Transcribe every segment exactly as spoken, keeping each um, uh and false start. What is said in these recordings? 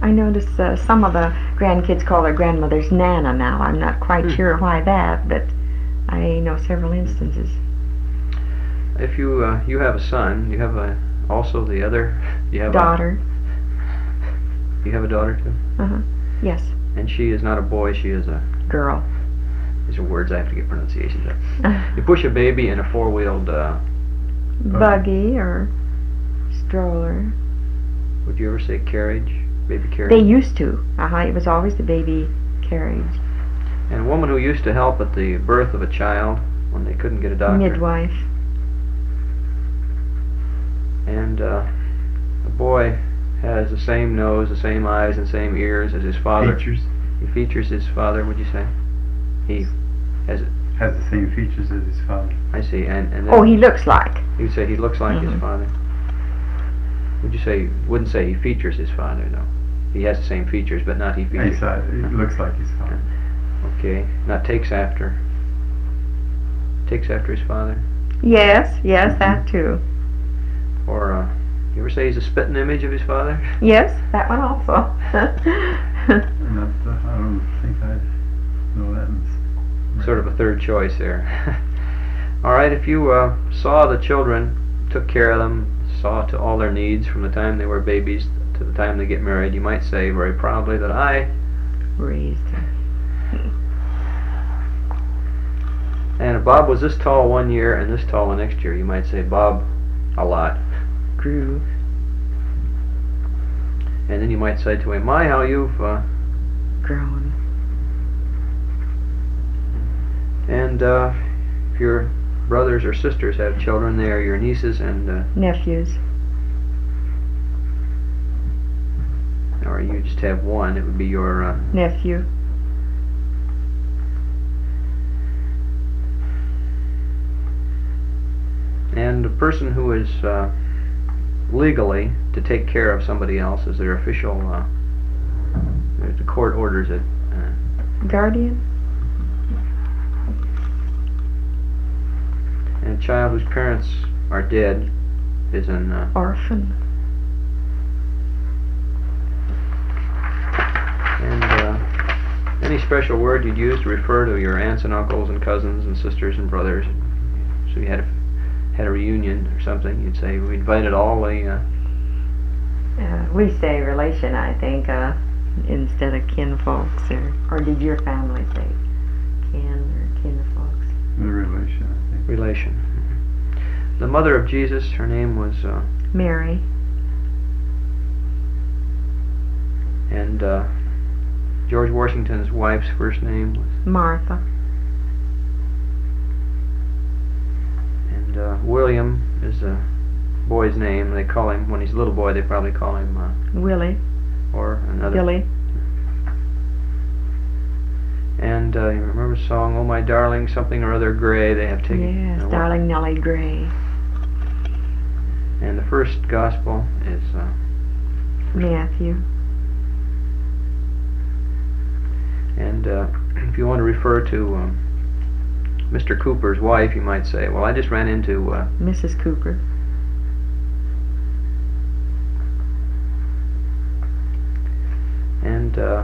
I notice uh, some of the grandkids call their grandmothers Nana now. I'm not quite Hmm. sure why that, but I know several instances. If you uh, you have a son, you have a also the other. You have Daughter. A, you have a daughter too. Uh huh. Yes. And she is not a boy. She is a Girl. These are words I have to get pronunciations of. You push a baby in a four-wheeled uh, buggy or stroller. Would you ever say carriage? Baby carriage? They used to. Uh-huh. It was always the baby carriage. And a woman who used to help at the birth of a child when they couldn't get a doctor. Midwife. And uh, a boy has the same nose, the same eyes, and same ears as his father. Features. He features his father, would you say? He has has the same features as his father. I see. And, and then oh, he looks like. You'd say he looks like mm-hmm. his father. Would you say, wouldn't say he features his father, though. He has the same features, but not he features. He saw it. It looks like his father. Okay. Not takes after. Takes after his father. Yes, yes, mm-hmm. that too. Or, uh, you ever say he's a spitting image of his father? Yes, that one also. Not, uh, I don't think I know that. Right. Sort of a third choice there. All right, if you uh, saw the children, took care of them, saw to all their needs from the time they were babies to the time they get married, you might say very proudly that I raised them. And if Bob was this tall one year and this tall the next year, you might say Bob a lot. Grew. And then you might say to him, my, how you've uh, grown. And uh, if your brothers or sisters have children, they are your nieces and uh, nephews. Or you just have one, it would be your uh, nephew. And a person who is uh, legally to take care of somebody else is their official, uh, the court orders it. Uh, guardian. And a child whose parents are dead is an uh, orphan. And uh, any special word you'd use to refer to your aunts and uncles and cousins and sisters and brothers. So you had a, had a reunion or something, you'd say we invited all the. Uh, uh, we say relation, I think, uh, instead of kinfolks, or or did your family say kin or kinfolks? The relation, I think. Relation. The mother of Jesus, her name was uh, Mary. And uh, George Washington's wife's first name was Martha. And uh, William is a boy's name. They call him, when he's a little boy, they probably call him uh, Willie. Or another. Billy. And uh, you remember the song, Oh My Darling, Something or Other Gray? They have taken. Yes, uh, Darling Nellie Gray. And the first gospel is uh, Matthew. And uh, if you want to refer to um, Mister Cooper's wife, you might say, well, I just ran into uh, Missus Cooper. And uh,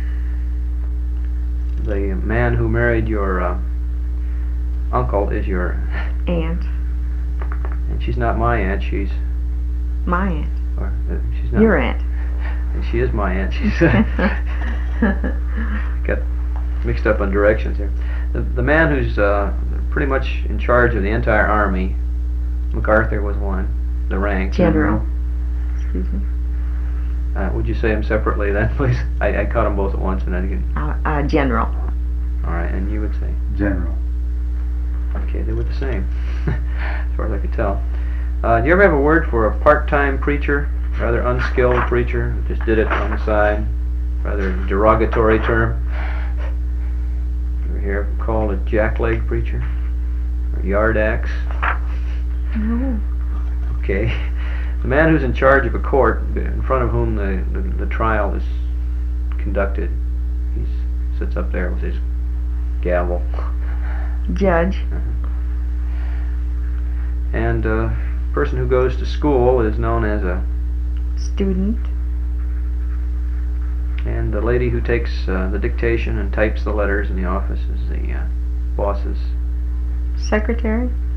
the man who married your uh, uncle is your aunt. And she's not my aunt, she's my aunt. Or uh, she's not your aunt. And she is my aunt. She's uh, got mixed up on directions here. The the man who's uh, pretty much in charge of the entire army, MacArthur was one, the rank. General. Excuse me. Uh, would you say them separately then, please? I, I caught them both at once and then again. Uh, uh, general. All right, and you would say? General. Okay, they were the same, as far as I could tell. Uh, do you ever have a word for a part-time preacher, rather unskilled preacher, who just did it on the side, rather derogatory term? You ever hear him called a jackleg preacher, or yard axe? No. Okay. The man who's in charge of a court, in front of whom the, the, the trial is conducted, he sits up there with his gavel. Judge. Uh-huh. And a person who goes to school is known as a student. And the lady who takes uh, the dictation and types the letters in the office is the uh, boss's Secretary?